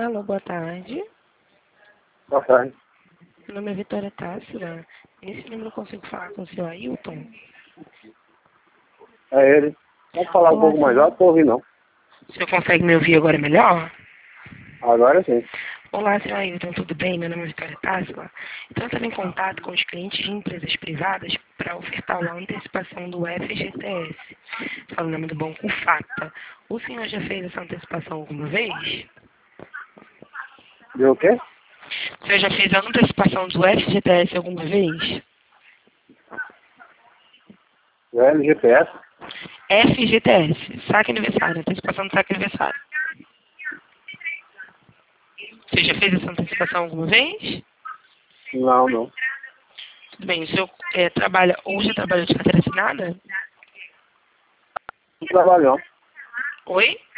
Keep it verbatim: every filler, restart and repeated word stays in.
Alô, boa tarde. Boa tarde. Meu nome é Vitória Tássila. Nesse número eu consigo falar com o seu Ailton? É ele. Pode falar um Olá, pouco mais senhor. alto? Não ouvi não. O senhor consegue me ouvir agora melhor? Agora sim. Olá, senhor Ailton, tudo bem? Meu nome é Vitória Tássila. Então, eu estava em contato com os clientes de empresas privadas para ofertar uma antecipação do F G T S. Fala o nome do banco Fata. O senhor já fez essa antecipação alguma vez? Deu o quê? O senhor já fez a antecipação do F G T S alguma vez? É L G P S? F G T S, saque aniversário, antecipação do saque aniversário. Você já fez essa antecipação alguma vez? Não, não. Tudo bem, o senhor é, trabalha, hoje trabalha de carteira assinada? Não trabalho não. Oi?